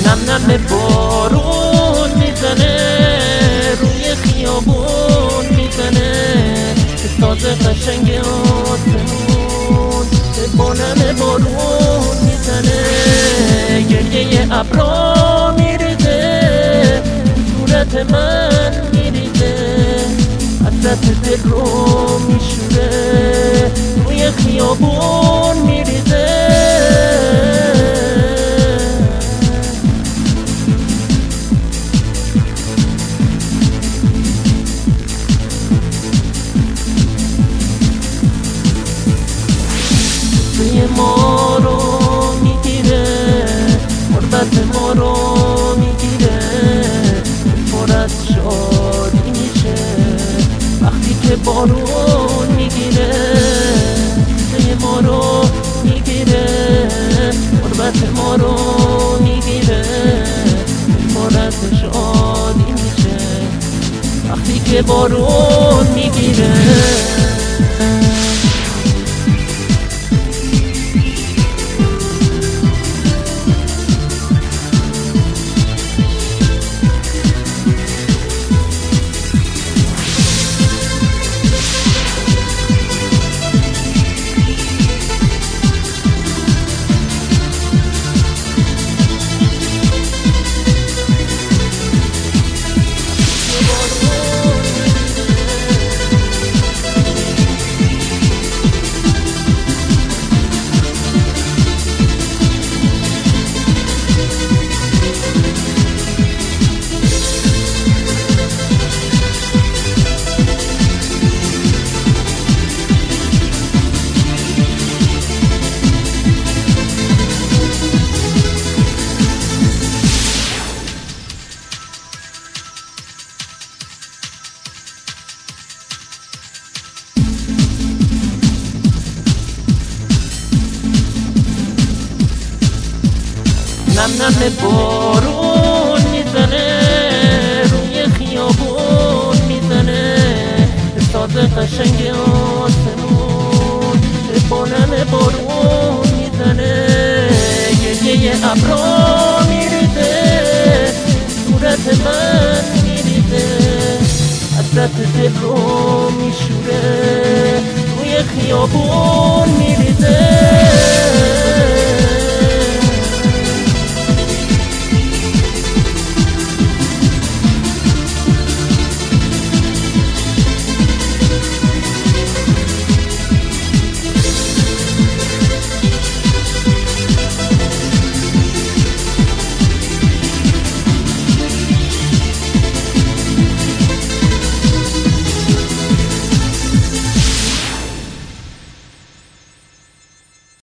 نم بارون میزنه روی خیابون میزنه تازه قشنگ آسمون با نم بارون میزنه گریه ابرا میریزه صورت من میریزه حسرت دل رو میشوره روی خیابون میریزه ما رو میگیره غربت ما رو میگیره پر از شادی میشه وقتی که بارون میگیره ما رو میگیره غربت ما رو میگیره پر از شادی میشه وقتی که بارون میگیره نم بارون میزنه روی خیابون میزنه سازه قشنگ آسمون با نم بارون میزنه گریه ابرا میریزه صورت من میریزه حسرت دل رو میشوره روی خیابون